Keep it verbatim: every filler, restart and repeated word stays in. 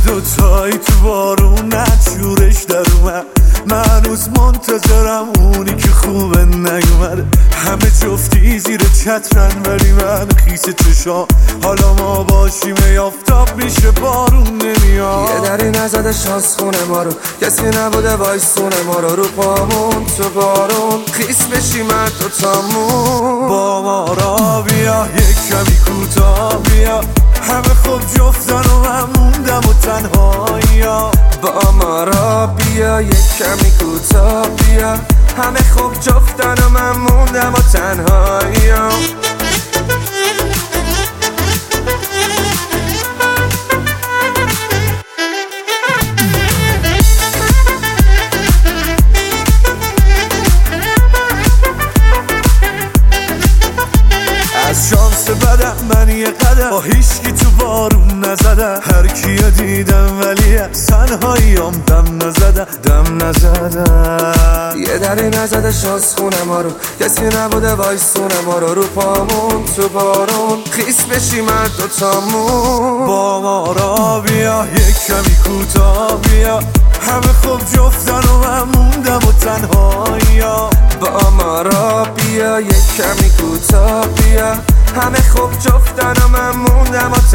دوتایی تو بارون نچورش در اومد، من هنوز منتظرم اونی که خوبه نیومده. همه جفتی زیر چترن ولی من خیس چشام، حالا ما باشیم یافتاب میشه بارون نمیاد. یه دری نزده شانس خونه ما رو، کسی نبوده وایسونه ما رو، رو پامون تو بارون خیس بشیم هر دوتامون. با ما را بیا یک کمی کوتاه بیا، همه خوب جفتن و من موندم و تنهایی. با ما را بیا یک کمی کوتاه بیا، همه خوب جفتن و من موندم و تنهایی. از شانس بدم من یه قدم با هیچکی تو بارون نزدم، هر کیو دیدم ولی از تنهاییام دم نزدم دم نزدم. یه دری نزده شانس خونه ما رو، کسی نبوده وایسونه ما رو، رو پامون تو بارون خیس بشیم هر دوتامون. با ما را بیا یک کمی کوتاه بیا، همه خوب جفتن و من موندم و تنهایی. با ما را بیا یک کمی کوتاه بیا، همه خوب جفتن و من موندم و